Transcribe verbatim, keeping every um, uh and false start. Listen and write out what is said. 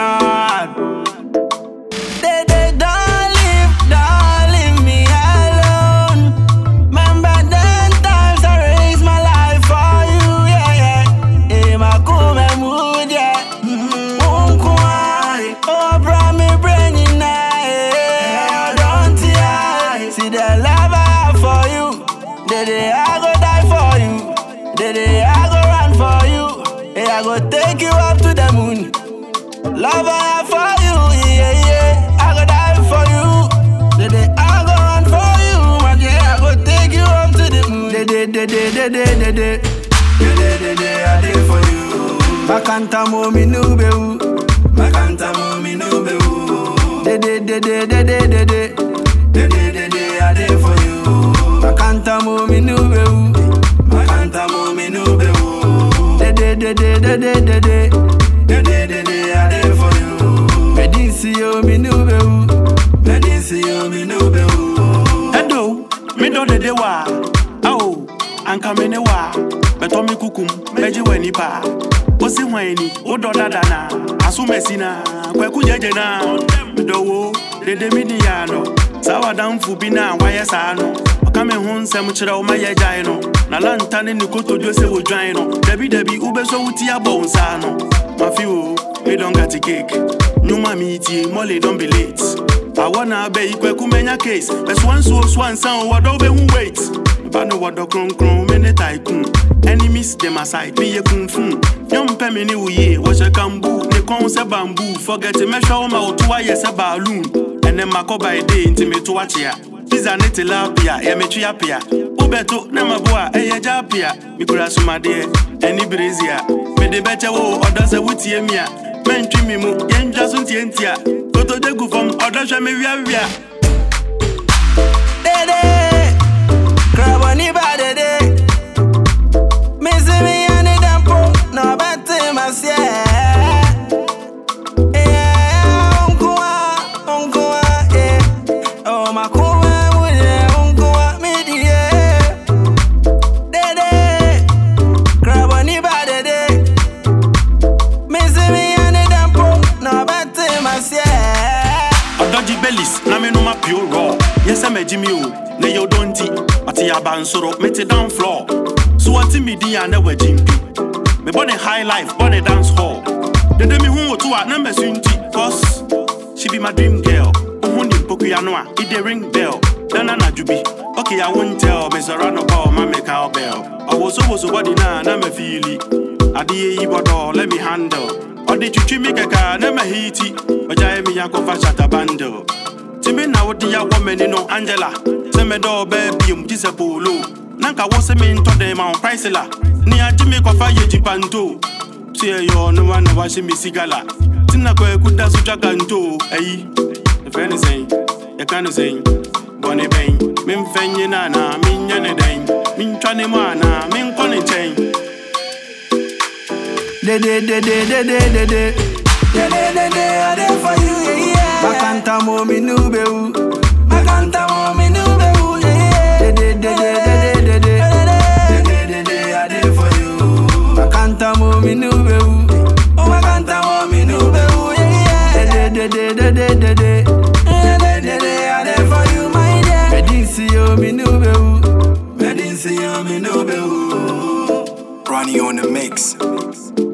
God. They, they don't leave, don't leave me alone. Remember them times I raised my life for you, yeah, yeah. Hey, my cool, my mood, yeah. Mm-hmm. Oh, brought me brain in yeah. Don't yeah. See the love I have for you. Day, day, I go die for you. Day, day, I go run for you. Hey, I go take you up to the moon. Love I have for you, yeah, yeah. I go die for you. Day, day, I go run for you. Man, yeah, I go take you up to the moon. Day, day, day, day, day, day, day, day. Day, day, day, day, I did for you. Makanta mo mi nube u. Makanta mo mi nube u. Day, day, day, day, day, day, day, day. Day, day, day, day, I did for you. Makanta mo mi nube u. Makanta mo mi nube u. Day, day, day, day, day, day, day, day. Day, day, day, day, I did for you. Me didn't see you, me nube u. Me didn't see you, me nube u. Edo, me do de de wa. Oh, anka me ne wa. Beto mi kukum, meji weni pa. Osi weni, odo dadana. Asu mesina, kweku jeje na. Medo wo, de de mi diano. Sawa damfu bina waye sano. Okame hun se mchira o maye jaino. Na lantane ni koto jose wo jaino. Debi debi ube so uti ya bon sano. Mafi wo, me don't got a cake. Nyuma miti, mole don't be late. I wanna be ikwe kumenya case. Best one so swan sound wado be who wait. Bano wado kron kron mene taikun. Enemies them aside me ye kung fu. Nyom pe me ni uye wache kambu. Ne kon se bamboo. Forget me show ma otuwa ye se balloon. And then mako by day inti me to watch ya. Pizza ne tilapia ye me tuya pia. Ubeto ne maboa eye japia. Mikura sumade eni brezia. Me de beche wo oda se wutie mia. Men twi mi mu yenja so ntientia. Koto de gu fam oda hwe me wia wia. Dede grab on the body de. Me see me and the dampo no better myself. Yeah, uncle, uncle, yeah. Oh my cool, yeah, uncle, me yeah. Dede grab on the body de. Me see me and the dampo no better myself. Odoji bellis na me no ma pure raw. Yes I'm a Jimmy o. Ne yo don't ti. Ati ya bansoro me te down floor. So what me di ya na we jimpi. Me born a high life, born a dance hall. De de me hu to a na me sunti. Cause she be my dream girl. Who ni poku ya no a it dey ring bell. Nana na jubi. Okay I won't tell me Serrano ball ma me cowbell. I was so so body na na me feel it. Adi e bodo let me handle. Odi chuchi me kaka na me hiti. Oja me ya ko fa shata bundle. Timmy na wodi ya woman no Angela. Se me do baby um jise polo. Nanka wo se me into dem on price la. Ni a Jimmy ko fa ye jipanto. Se yo no one na wa she me sigala. Tina ko ekuda su jaganto. Eyi. The friend is saying, you can say, Bonnie Bain. Min fenye na na min yane dain. Min twane mana min kone chain. De de de de de de de de. De de de de I dey for you, yeah, yeah. Makanta mo mi nube u. Makanta mo mi nube u, yeah. De de de de de de de. De de de de I dey for you. Makanta mo mi nube u. Oh makanta mo mi nube u, yeah. De de de de de de de. De de de de I dey for you, my dear. Me didn't see you mi nube u. Me didn't see you mi nube u. Ronnie on the mix.